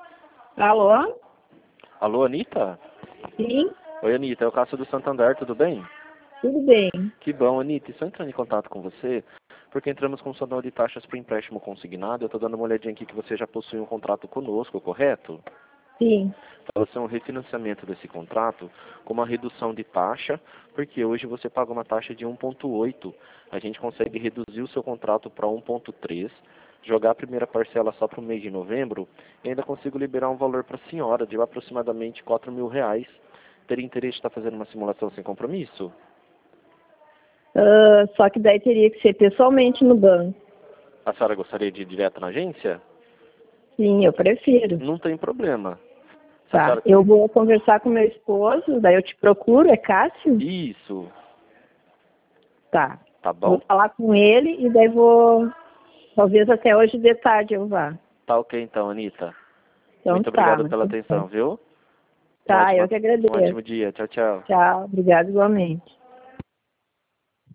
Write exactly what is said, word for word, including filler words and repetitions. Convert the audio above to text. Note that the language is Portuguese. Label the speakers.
Speaker 1: Alô?
Speaker 2: Alô, Anitta?
Speaker 1: Sim,
Speaker 2: Oi, Anitta, é o Cássio do Santander, tudo bem?
Speaker 1: tudo bem.
Speaker 2: Que bom, Anitta. Estou entrando em contato com você porque entramos com o sondão de taxas para empréstimo consignado. Eu estou dando uma olhadinha aqui que você já possui um contrato conosco, correto?
Speaker 1: Sim.
Speaker 2: Vai ser um refinanciamento desse contrato com uma redução de taxa, porque hoje você paga uma taxa de um vírgula oito. A gente consegue reduzir o seu contrato para um vírgula três, jogar a primeira parcela só para o mês de novembro e ainda consigo liberar um valor para a senhora de aproximadamente quatro mil reais. Teria interesse de estar fazendo uma simulação sem compromisso?
Speaker 1: Ah, só que daí teria que ser pessoalmente no banco.
Speaker 2: A senhora gostaria de ir direto na agência?
Speaker 1: Sim, eu prefiro.
Speaker 2: Não tem problema. Se a
Speaker 1: Tá.
Speaker 2: senhora...
Speaker 1: Eu vou conversar com meu esposo, daí eu te procuro, é Cássio?
Speaker 2: Isso,
Speaker 1: Tá.
Speaker 2: tá
Speaker 1: Vou
Speaker 2: bom?
Speaker 1: falar com ele e daí vou. Talvez até hoje de tarde eu vá.
Speaker 2: Tá ok então, Anitta.
Speaker 1: Então
Speaker 2: Muito
Speaker 1: tá,
Speaker 2: obrigado pela
Speaker 1: muito bem.
Speaker 2: atenção, viu? Um
Speaker 1: Tá, eu
Speaker 2: ótimo,
Speaker 1: que
Speaker 2: um ótimo
Speaker 1: agradeço.
Speaker 2: dia. Tchau, tchau.
Speaker 1: Tchau, obrigado igualmente.